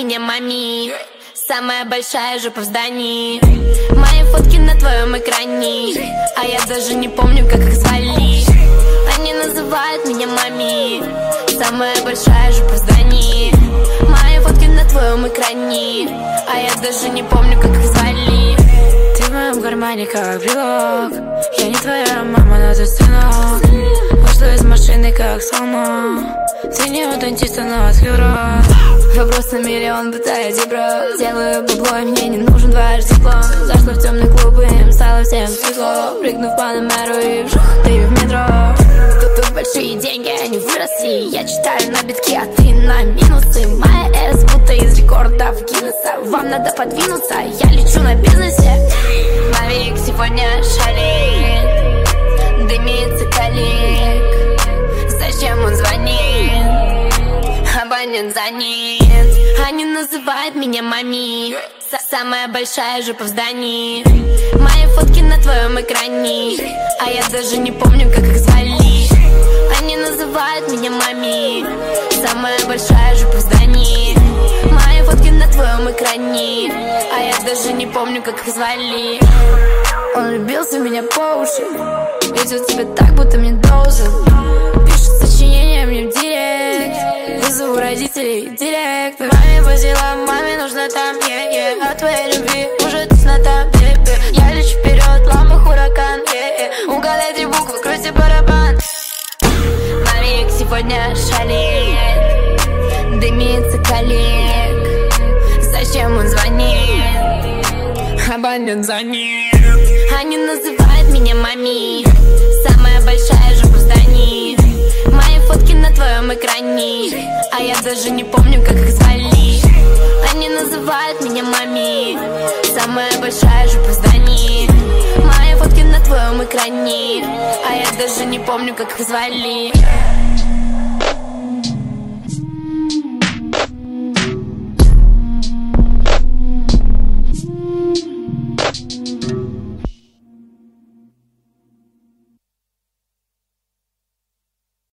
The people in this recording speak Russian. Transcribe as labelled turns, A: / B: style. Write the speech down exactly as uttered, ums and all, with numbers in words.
A: меня мами. Самая большая жопа в здании. Мои фотки на твоем экране, а я даже не помню, как их звали. Они называют меня мами. Самая большая жопа в здании. Мои фотки на твоем экране, а я даже не помню, как их звали.
B: Ты в моем кармане как брелок. Я не твоя мама, но ты сынок. Вышла из машины как слома. Ты не у дантиста, но открыл рот.
A: Вопрос на миллион, бытая дебра. Делаю бабло, и мне не нужен дважды диплом. Зашла в темный клуб, и им стало всем светло. Прыгну в Панамеру и вжух, ты в метро. Тут, тут большие деньги, они выросли. Я читаю на битки, а ты на минусы. Моя эс будто из рекордов Гиннесса. Вам надо подвинуться, я лечу на бизнесе. Мавик сегодня шалит, дымится коллег. Зачем он звонит? Абонент занят. Они называют меня мами. Самая большая жопа в здании. Мои фотки на твоем экране, а я даже не помню, как их звали. Они называют меня мами. Самая большая жопа в здании. Мои фотки на твоем экране, а я даже не помню, как их звали. Он влюбился в меня по уши. Ведет себя так, будто мне должен. Пишет сочинения мне в директ. Вызову родителей в директ. Маме по делам, маме нужно там, е-е. От твоей любви уже теснота, бе-бе. Я лечу вперед, ламбо хуракан, е-е. Угадай три буквы, крути барабан. Мамик сегодня шалит, дымится коллег. Зачем он звонит? Абонент занят. Они называют меня мами. Самая большая жопа в здании. Мои фотки на твоем экране, а я даже не помню, как их звали. Они называют меня мами. Самая большая жопа в здании. Мои фотки на твоем экране, а я даже не помню, как их звали.